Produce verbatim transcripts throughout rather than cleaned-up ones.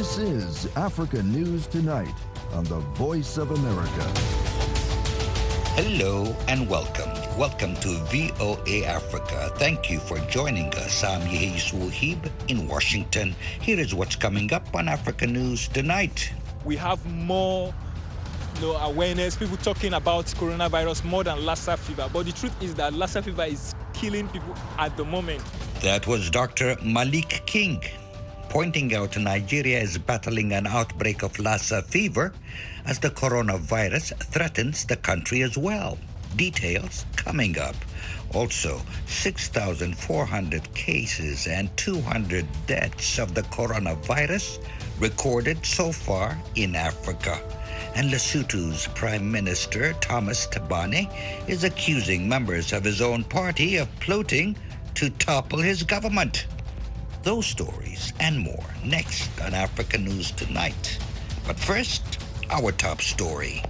This is Africa News Tonight on the Voice of America. Hello and welcome. Welcome to V O A Africa. Thank you for joining us. I'm Yehis Wuhib in Washington. Here is what's coming up on Africa News Tonight. We have more you know, awareness, people talking about coronavirus more than Lassa fever. But the truth is that Lassa fever is killing people at the moment. That was Doctor Malik King, pointing out Nigeria is battling an outbreak of Lassa fever as the coronavirus threatens the country as well. Details coming up. Also, six thousand four hundred cases and two hundred deaths of the coronavirus recorded so far in Africa. And Lesotho's Prime Minister Thomas Tabane is accusing members of his own party of plotting to topple his government. Those stories and more next on Africa News Tonight. But first, our top story.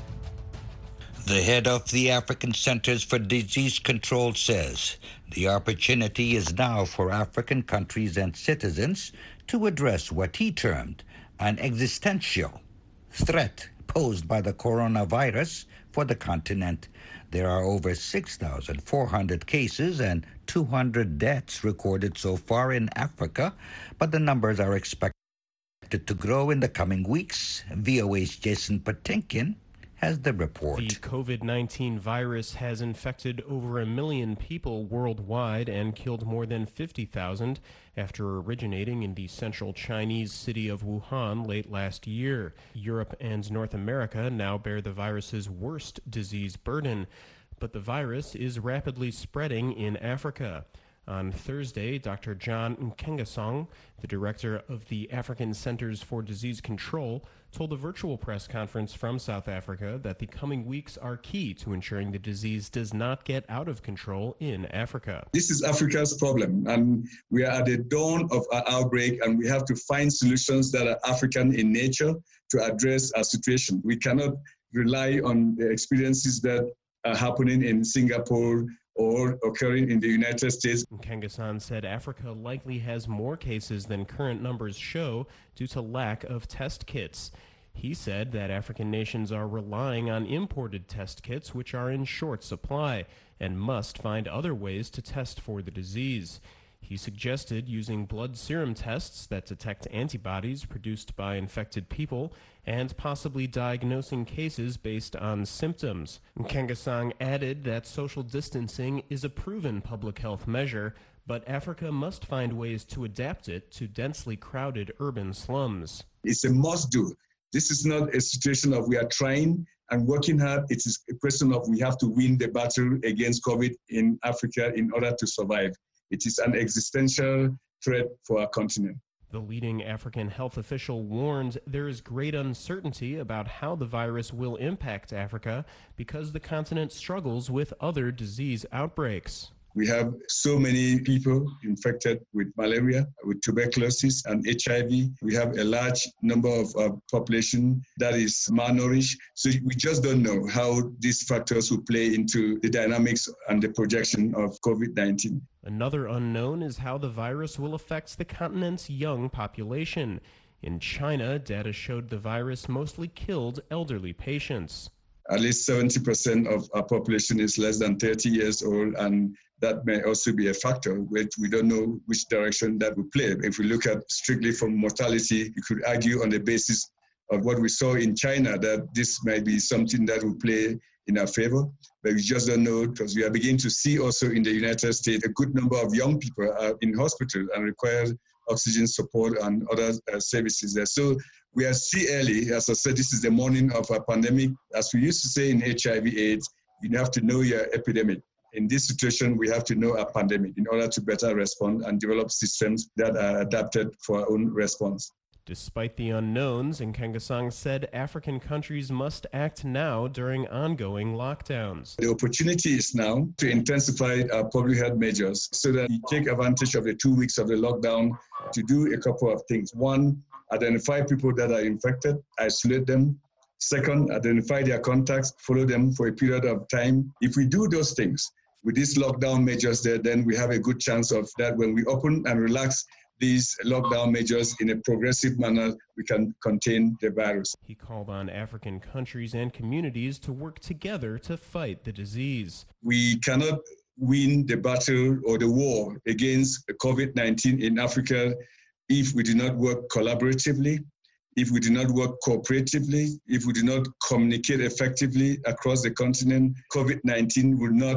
The head of the African Centers for Disease Control says the opportunity is now for African countries and citizens to address what he termed an existential threat posed by the coronavirus for the continent. There are over six thousand four hundred cases and two hundred deaths recorded so far in Africa, but the numbers are expected to grow in the coming weeks. V O A's Jason Patinkin has the report. The COVID nineteen virus has infected over a million people worldwide and killed more than fifty thousand after originating in the central Chinese city of Wuhan late last year. Europe and North America now bear the virus's worst disease burden, but the virus is rapidly spreading in Africa. On Thursday, Doctor John Nkengasong, the director of the African Centers for Disease Control, told a virtual press conference from South Africa that the coming weeks are key to ensuring the disease does not get out of control in Africa. This is Africa's problem, and we are at the dawn of our outbreak, and we have to find solutions that are African in nature to address our situation. We cannot rely on the experiences that are happening in Singapore or occurring in the United States. Nkengasong said Africa likely has more cases than current numbers show due to lack of test kits. He said that African nations are relying on imported test kits, which are in short supply, and must find other ways to test for the disease. He suggested using blood serum tests that detect antibodies produced by infected people and possibly diagnosing cases based on symptoms. Nkengasong added that social distancing is a proven public health measure, but Africa must find ways to adapt it to densely crowded urban slums. It's a must-do. This is not a situation of we are trying and working hard. It is a question of we have to win the battle against COVID in Africa in order to survive. It is an existential threat for our continent. The leading African health official warned there is great uncertainty about how the virus will impact Africa because the continent struggles with other disease outbreaks. We have so many people infected with malaria, with tuberculosis and H I V. We have a large number of uh, population that is malnourished. So we just don't know how these factors will play into the dynamics and the projection of COVID nineteen. Another unknown is how the virus will affect the continent's young population. In China, data showed the virus mostly killed elderly patients. At least seventy percent of our population is less than thirty years old, and that may also be a factor, which we don't know which direction that will play. If we look at strictly from mortality, you could argue on the basis of what we saw in China that this might be something that will play in our favor, but we just don't know because we are beginning to see also in the United States a good number of young people are in hospital and require oxygen support and other uh, services there. So we are still early. As I said, this is the morning of a pandemic. As we used to say in H I V AIDS, you have to know your epidemic. In this situation, we have to know a pandemic in order to better respond and develop systems that are adapted for our own response. Despite the unknowns, Nkengasong said African countries must act now during ongoing lockdowns. The opportunity is now to intensify our public health measures so that we take advantage of the two weeks of the lockdown to do a couple of things. One, identify people that are infected, isolate them. Second, identify their contacts, follow them for a period of time. If we do those things with these lockdown measures there, then we have a good chance of that when we open and relax these lockdown measures in a progressive manner, we can contain the virus. He called on African countries and communities to work together to fight the disease. We cannot win the battle or the war against COVID nineteen in Africa if we do not work collaboratively, if we do not work cooperatively, if we do not communicate effectively across the continent. COVID nineteen will not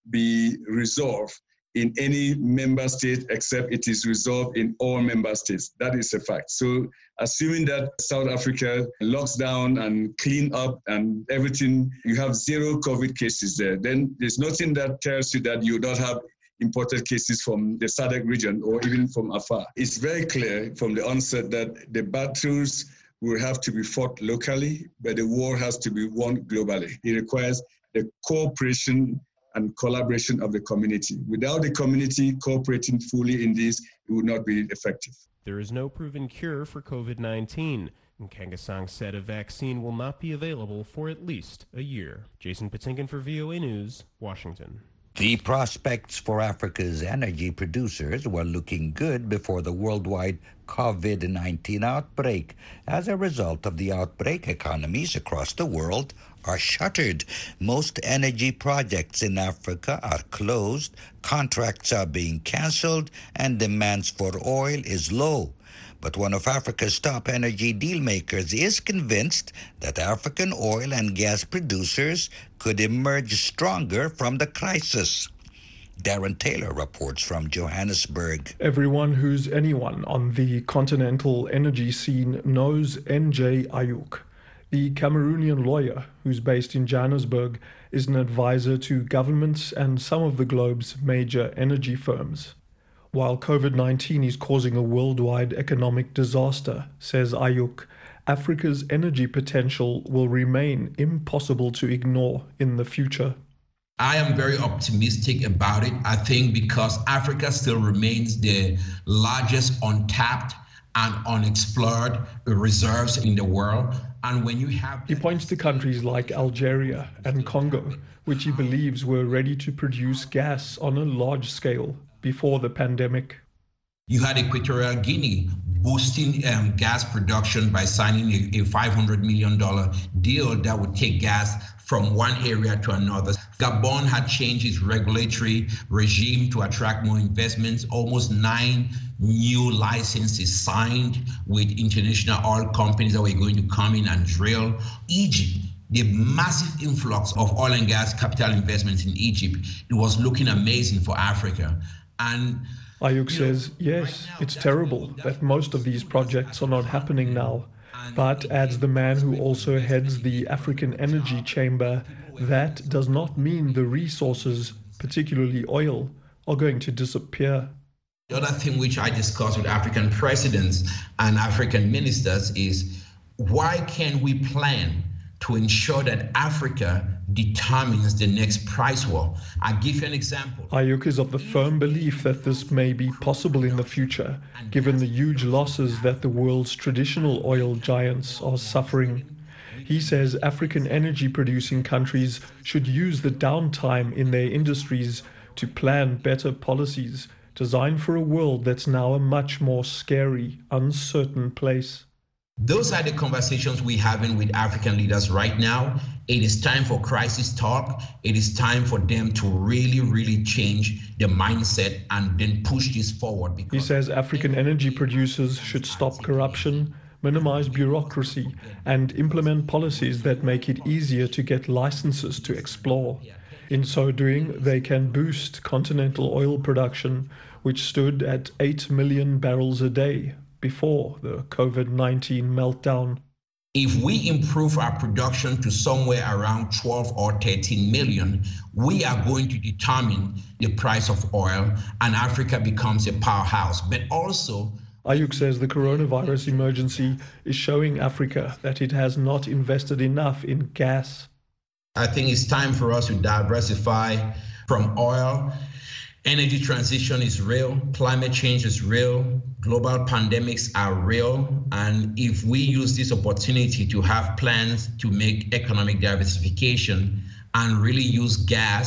be resolved in any member state except it is resolved in all member states. That is a fact. So assuming that South Africa locks down and clean up and everything, you have zero COVID cases there, then there's nothing that tells you that you don't have imported cases from the S A D C region or even from afar. It's very clear from the onset that the battles will have to be fought locally, but the war has to be won globally. It requires the cooperation and collaboration of the community. Without the community cooperating fully in this, it would not be effective. There is no proven cure for COVID nineteen. Nkengasong said a vaccine will not be available for at least a year. Jason Patinkin for V O A News, Washington. The prospects for Africa's energy producers were looking good before the worldwide COVID nineteen outbreak. As a result of the outbreak, economies across the world are shuttered. Most energy projects in Africa are closed, contracts are being canceled, and demands for oil is low. But one of Africa's top energy dealmakers is convinced that African oil and gas producers could emerge stronger from the crisis. Darren Taylor reports from Johannesburg. Everyone who's anyone on the continental energy scene knows N J Ayuk. The Cameroonian lawyer, who's based in Johannesburg, is an advisor to governments and some of the globe's major energy firms. While COVID nineteen is causing a worldwide economic disaster, says Ayuk, Africa's energy potential will remain impossible to ignore in the future. I am very optimistic about it. I think because Africa still remains the largest untapped and unexplored reserves in the world. And when you have... He points to countries like Algeria and Congo, which he believes were ready to produce gas on a large scale before the pandemic. You had Equatorial Guinea boosting um, gas production by signing a, a five hundred million dollars deal that would take gas from one area to another. Gabon had changed its regulatory regime to attract more investments. Almost nine new licenses signed with international oil companies that were going to come in and drill. Egypt, the massive influx of oil and gas capital investments in Egypt, it was looking amazing for Africa. And Ayuk says, yes, it's terrible that most of these projects are not happening now, but adds the man who also heads the African Energy Chamber, that does not mean the resources, particularly oil, are going to disappear. The other thing which I discuss with African presidents and African ministers is, why can't we plan to ensure that Africa determines the next price war? I'll give you an example. Ayuk is of the firm belief that this may be possible in the future, given the huge losses that the world's traditional oil giants are suffering. He says African energy-producing countries should use the downtime in their industries to plan better policies designed for a world that's now a much more scary, uncertain place. Those are the conversations we're having with African leaders right now. It is time for crisis talk. It is time for them to really, really change the mindset and then push this forward. He says African energy producers should stop corruption, minimize bureaucracy, and implement policies that make it easier to get licenses to explore. In so doing, they can boost continental oil production, which stood at eight million barrels a day before the COVID nineteen meltdown. If we improve our production to somewhere around twelve or thirteen million, we are going to determine the price of oil and Africa becomes a powerhouse. But also, Ayuk says the coronavirus emergency is showing Africa that it has not invested enough in gas. I think it's time for us to diversify from oil. Energy transition is real, climate change is real, global pandemics are real, and if we use this opportunity to have plans to make economic diversification and really use gas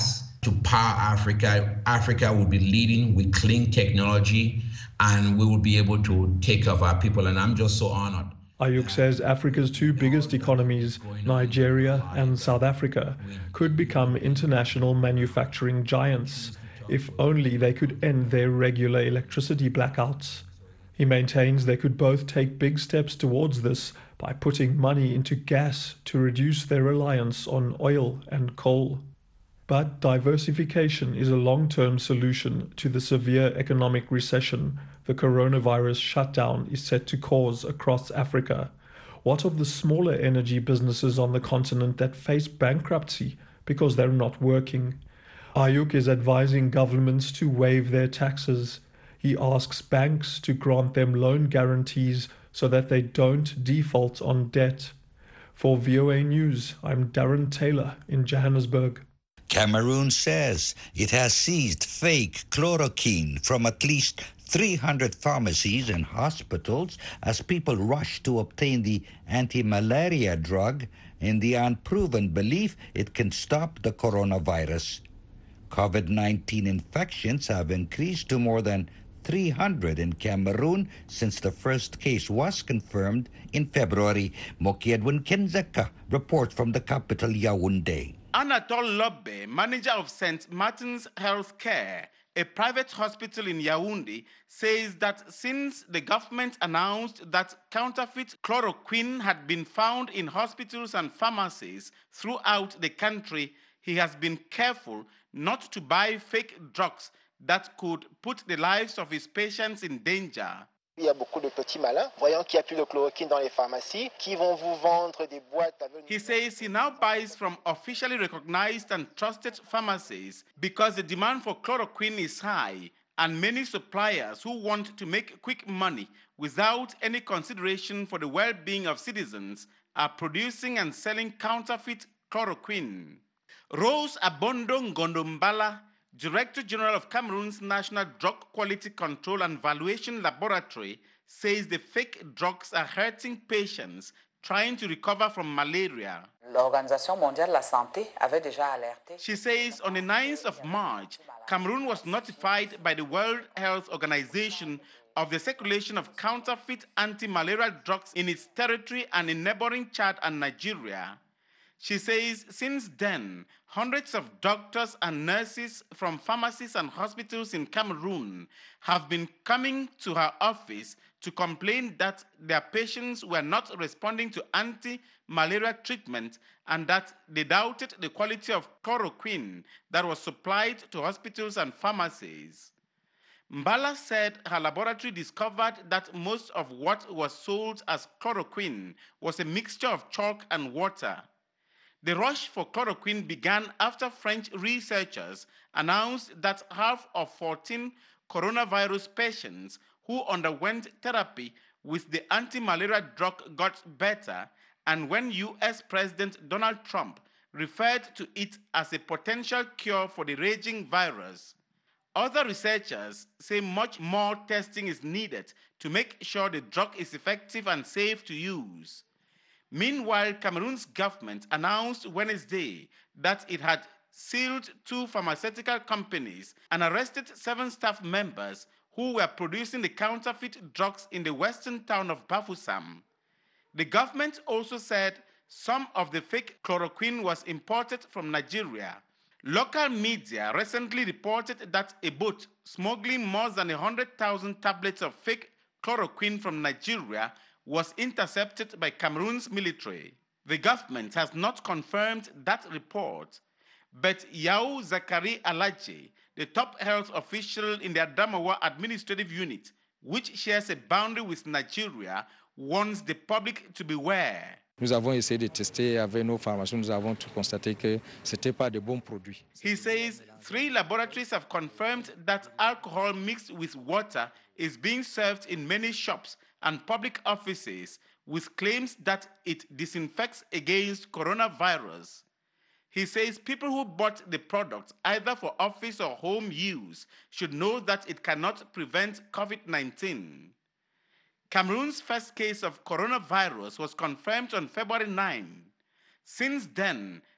to power Africa. Africa will be leading with clean technology, and we will be able to take care of our people. And I'm just so honored. Ayuk says Africa's two biggest economies, Nigeria and South Africa, could become international manufacturing giants if only they could end their regular electricity blackouts. He maintains they could both take big steps towards this by putting money into gas to reduce their reliance on oil and coal. But diversification is a long-term solution to the severe economic recession the coronavirus shutdown is set to cause across Africa. What of the smaller energy businesses on the continent that face bankruptcy because they're not working? Ayuk is advising governments to waive their taxes. He asks banks to grant them loan guarantees so that they don't default on debt. For V O A News, I'm Darren Taylor in Johannesburg. Cameroon says it has seized fake chloroquine from at least three hundred pharmacies and hospitals as people rush to obtain the anti-malaria drug in the unproven belief it can stop the coronavirus. COVID nineteen infections have increased to more than three hundred in Cameroon since the first case was confirmed in February. Moki Edwin Kenzeka reports from the capital, Yaoundé. Anatole Lobbe, manager of Saint Martin's Health Care, a private hospital in Yaoundé, says that since the government announced that counterfeit chloroquine had been found in hospitals and pharmacies throughout the country, he has been careful not to buy fake drugs that could put the lives of his patients in danger. Il y a beaucoup de petits malins, voyant qu'il n'y a plus de chloroquine dans les pharmacies, qui vont vous vendre des boîtes avec... He says he now buys from officially recognized and trusted pharmacies because the demand for chloroquine is high, and many suppliers who want to make quick money without any consideration for the well-being of citizens are producing and selling counterfeit chloroquine. Rose Abondo Ngondombala, Director General of Cameroon's National Drug Quality Control and Valuation Laboratory, says the fake drugs are hurting patients trying to recover from malaria. L'Organisation mondiale de la santé avait déjà alerté. She says on the ninth of March, Cameroon was notified by the World Health Organization of the circulation of counterfeit anti-malarial drugs in its territory and in neighboring Chad and Nigeria. She says since then, hundreds of doctors and nurses from pharmacies and hospitals in Cameroon have been coming to her office to complain that their patients were not responding to anti-malaria treatment and that they doubted the quality of chloroquine that was supplied to hospitals and pharmacies. Mbala said her laboratory discovered that most of what was sold as chloroquine was a mixture of chalk and water. The rush for chloroquine began after French researchers announced that half of fourteen coronavirus patients who underwent therapy with the anti-malaria drug got better, and when U S President Donald Trump referred to it as a potential cure for the raging virus. Other researchers say much more testing is needed to make sure the drug is effective and safe to use. Meanwhile, Cameroon's government announced Wednesday that it had sealed two pharmaceutical companies and arrested seven staff members who were producing the counterfeit drugs in the western town of Bafoussam. The government also said some of the fake chloroquine was imported from Nigeria. Local media recently reported that a boat smuggling more than one hundred thousand tablets of fake chloroquine from Nigeria was intercepted by Cameroon's military. The government has not confirmed that report, but Yao Zakari Alaji, the top health official in the Adamawa Administrative Unit, which shares a boundary with Nigeria, warns the public to beware. Nous avons essayé de tester avec nos pharmaciens, nous avons constaté que c'était pas de bons produits. He says three laboratories have confirmed that alcohol mixed with water is being served in many shops and public offices with claims that it disinfects against coronavirus. He says people who bought the product either for office or home use should know that it cannot prevent COVID nineteen. Cameroon's first case of coronavirus was confirmed on February ninth. Since then,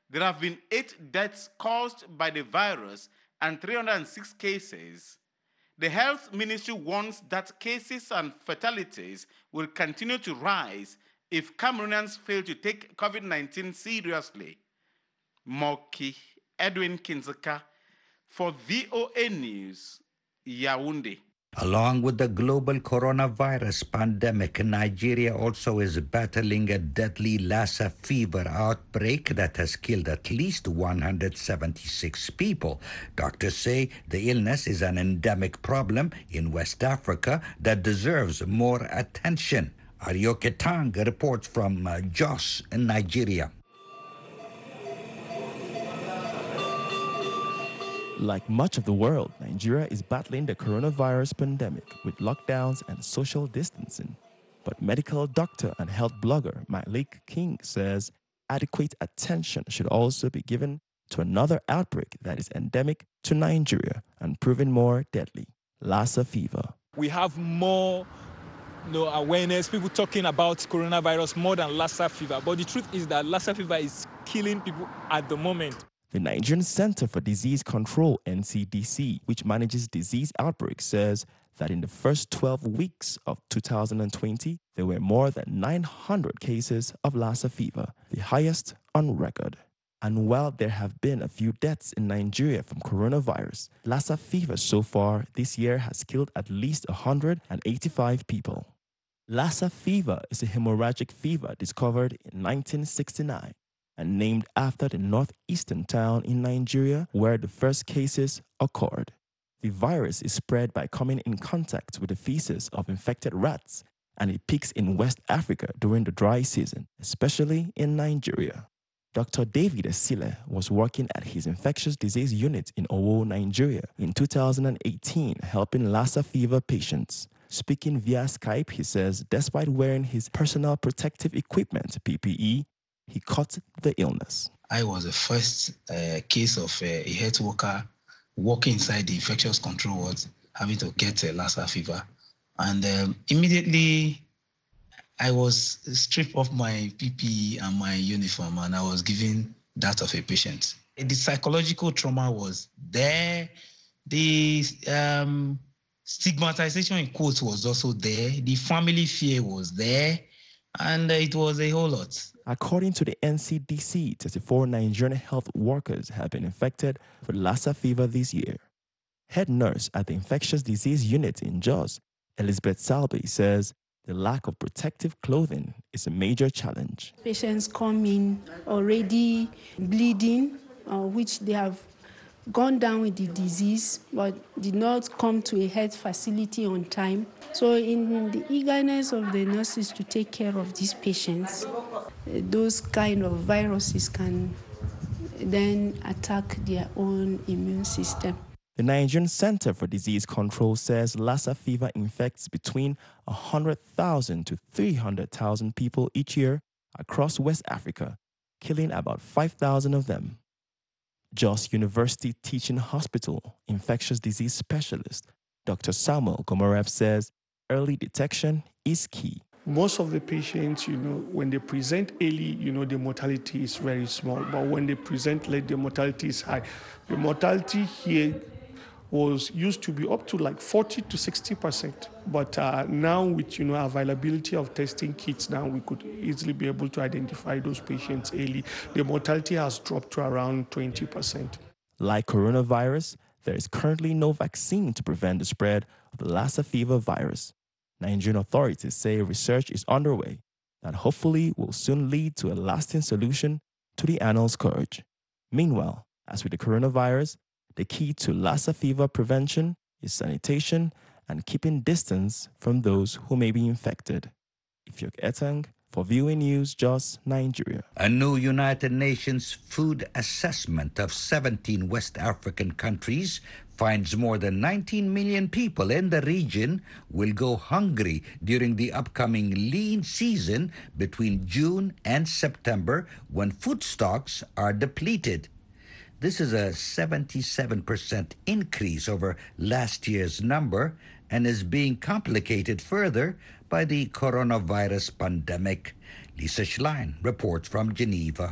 There have been eight deaths caused by the virus and three hundred six cases. The health ministry warns that cases and fatalities will continue to rise if Cameroonians fail to take COVID nineteen seriously. Moki Edwin Kinzeka for V O A News, Yaoundé. Along with the global coronavirus pandemic, Nigeria also is battling a deadly Lassa fever outbreak that has killed at least one hundred seventy-six people. Doctors say the illness is an endemic problem in West Africa that deserves more attention. Arioke Tang reports from uh, Jos in Nigeria. Like much of the world, Nigeria is battling the coronavirus pandemic with lockdowns and social distancing. But medical doctor and health blogger Malik King says adequate attention should also be given to another outbreak that is endemic to Nigeria and proving more deadly, Lassa fever. We have more you know, awareness, people talking about coronavirus more than Lassa fever. But the truth is that Lassa fever is killing people at the moment. The Nigerian Center for Disease Control, N C D C, which manages disease outbreaks, says that in the first twelve weeks of two thousand twenty, there were more than nine hundred cases of Lassa fever, the highest on record. And while there have been a few deaths in Nigeria from coronavirus, Lassa fever so far this year has killed at least one hundred eighty-five people. Lassa fever is a hemorrhagic fever discovered in nineteen sixty-nine. And named after the northeastern town in Nigeria where the first cases occurred. The virus is spread by coming in contact with the feces of infected rats, and it peaks in West Africa during the dry season, especially in Nigeria. Doctor David Esile was working at his infectious disease unit in Owo, Nigeria in two thousand eighteen, helping Lassa fever patients. Speaking via Skype, he says despite wearing his personal protective equipment, P P E, he caught the illness. I was the first uh, case of uh, a health worker walking inside the infectious control ward, having to get a Lassa fever. And um, immediately, I was stripped off my P P E and my uniform, and I was given that of a patient. The psychological trauma was there. The um, stigmatization in quotes was also there. The family fear was there. And uh, it was a whole lot. According to the N C D C, thirty-four Nigerian health workers have been infected with Lassa fever this year. Head nurse at the infectious disease unit in Jos, Elizabeth Salby, says the lack of protective clothing is a major challenge. Patients come in already bleeding, uh, which they have gone down with the disease but did not come to a health facility on time. So in the eagerness of the nurses to take care of these patients, those kind of viruses can then attack their own immune system. The Nigerian Center for Disease Control says Lassa fever infects between one hundred thousand to three hundred thousand people each year across West Africa, killing about five thousand of them. Jos University Teaching Hospital infectious disease specialist Doctor Samuel Gomorev says early detection is key. Most of the patients, you know, when they present early, you know, the mortality is very small. But when they present late, the mortality is high. The mortality here was used to be up to like forty to sixty percent. But uh, now with, you know, availability of testing kits, now we could easily be able to identify those patients early. The mortality has dropped to around twenty percent. Like coronavirus, there is currently no vaccine to prevent the spread of the Lassa fever virus. Nigerian authorities say research is underway that hopefully will soon lead to a lasting solution to the annual scourge. Meanwhile, as with the coronavirus, the key to Lassa fever prevention is sanitation and keeping distance from those who may be infected. Ifyok Etang for V O A News, Jos, Nigeria. A new United Nations food assessment of seventeen West African countries finds more than nineteen million people in the region will go hungry during the upcoming lean season between June and September when food stocks are depleted. This is a seventy-seven percent increase over last year's number and is being complicated further by the coronavirus pandemic. Lisa Schlein reports from Geneva.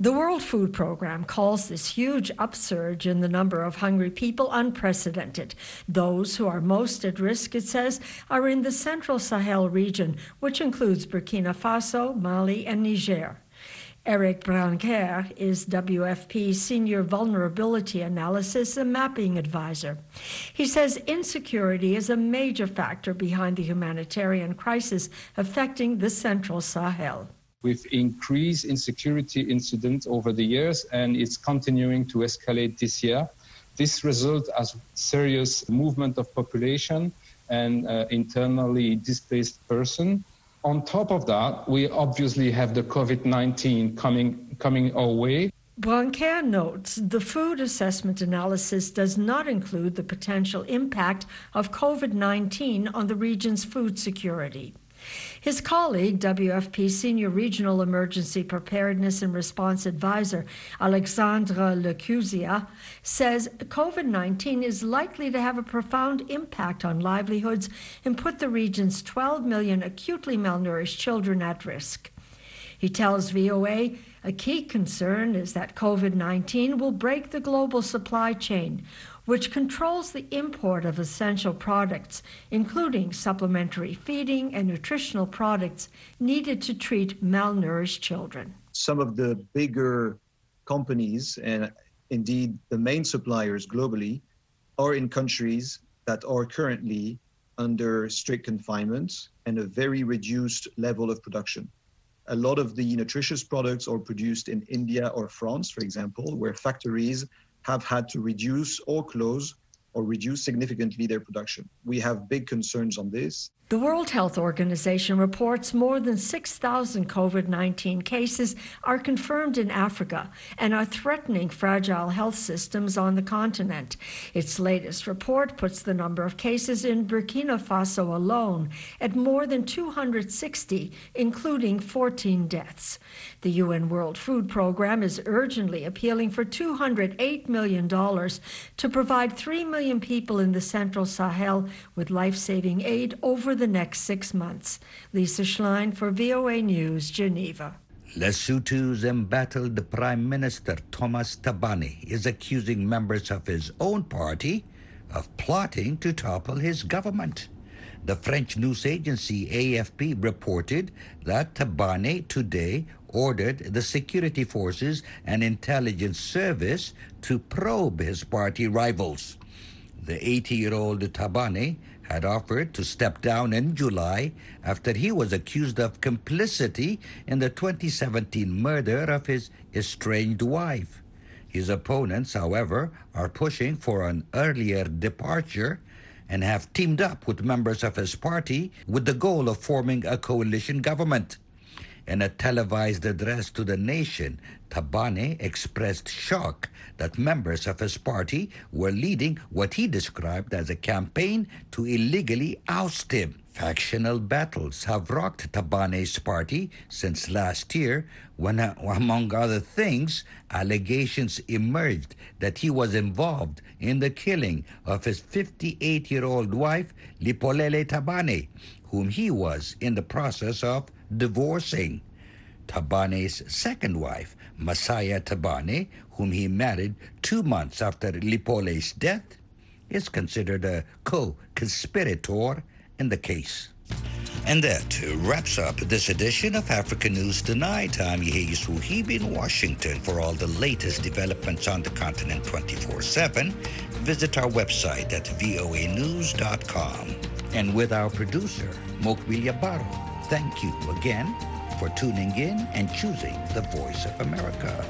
The World Food Programme calls this huge upsurge in the number of hungry people unprecedented. Those who are most at risk, it says, are in the Central Sahel region, which includes Burkina Faso, Mali, and Niger. Eric Branquer is W F P's Senior Vulnerability Analysis and Mapping Advisor. He says insecurity is a major factor behind the humanitarian crisis affecting the Central Sahel. We've increased insecurity incidents over the years, and it's continuing to escalate this year. This results as serious movement of population and uh, internally displaced person. On top of that, we obviously have the COVID nineteen coming coming our way. Branquer notes the food assessment analysis does not include the potential impact of COVID nineteen on the region's food security. His colleague, W F P Senior Regional Emergency Preparedness and Response Advisor, Alexandre Lecuzia, says COVID nineteen is likely to have a profound impact on livelihoods and put the region's twelve million acutely malnourished children at risk. He tells V O A a key concern is that COVID nineteen will break the global supply chain, which controls the import of essential products, including supplementary feeding and nutritional products needed to treat malnourished children. Some of the bigger companies, and indeed the main suppliers globally, are in countries that are currently under strict confinement and a very reduced level of production. A lot of the nutritious products are produced in India or France, for example, where factories have had to reduce or close or reduce significantly their production. We have big concerns on this. The World Health Organization reports more than six thousand COVID nineteen cases are confirmed in Africa and are threatening fragile health systems on the continent. Its latest report puts the number of cases in Burkina Faso alone at more than two hundred sixty, including fourteen deaths. The U N World Food Programme is urgently appealing for two hundred eight million dollars to provide three million people in the Central Sahel with life-saving aid over the next six months. Lisa Schlein for V O A News, Geneva. Lesotho's embattled Prime Minister Thomas Thabane is accusing members of his own party of plotting to topple his government. The French news agency A F P reported that Thabane today ordered the security forces and intelligence service to probe his party rivals. The eighty-year-old Thabane had offered to step down in July after he was accused of complicity in the twenty seventeen murder of his estranged wife. His opponents, however, are pushing for an earlier departure and have teamed up with members of his party with the goal of forming a coalition government. In a televised address to the nation, Thabane expressed shock that members of his party were leading what he described as a campaign to illegally oust him. Factional battles have rocked Thabane's party since last year when, uh, among other things, allegations emerged that he was involved in the killing of his fifty-eight-year-old wife, Lipolele Thabane, whom he was in the process of divorcing. Thabane's second wife, Masaya Thabane, whom he married two months after Lipole's death, is considered a co-conspirator in the case. And that wraps up this edition of Africa News Tonight. I'm Yehi Suhib in Washington. For all the latest developments on the continent twenty-four seven, visit our website at voa news dot com. And with our producer, Mokbil Yabaro, thank you again for tuning in and choosing the Voice of America.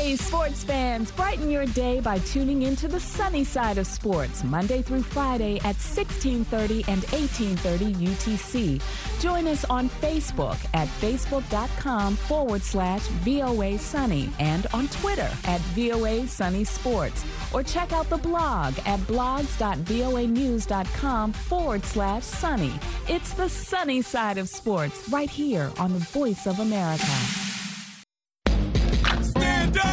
Hey, sports fans, brighten your day by tuning into the sunny side of sports, Monday through Friday at sixteen thirty and eighteen thirty U T C. Join us on Facebook at facebook.com forward slash VOA Sunny and on Twitter at VOA Sunny Sports. Or check out the blog at blogs.voanews.com forward slash sunny. It's the sunny side of sports right here on the Voice of America.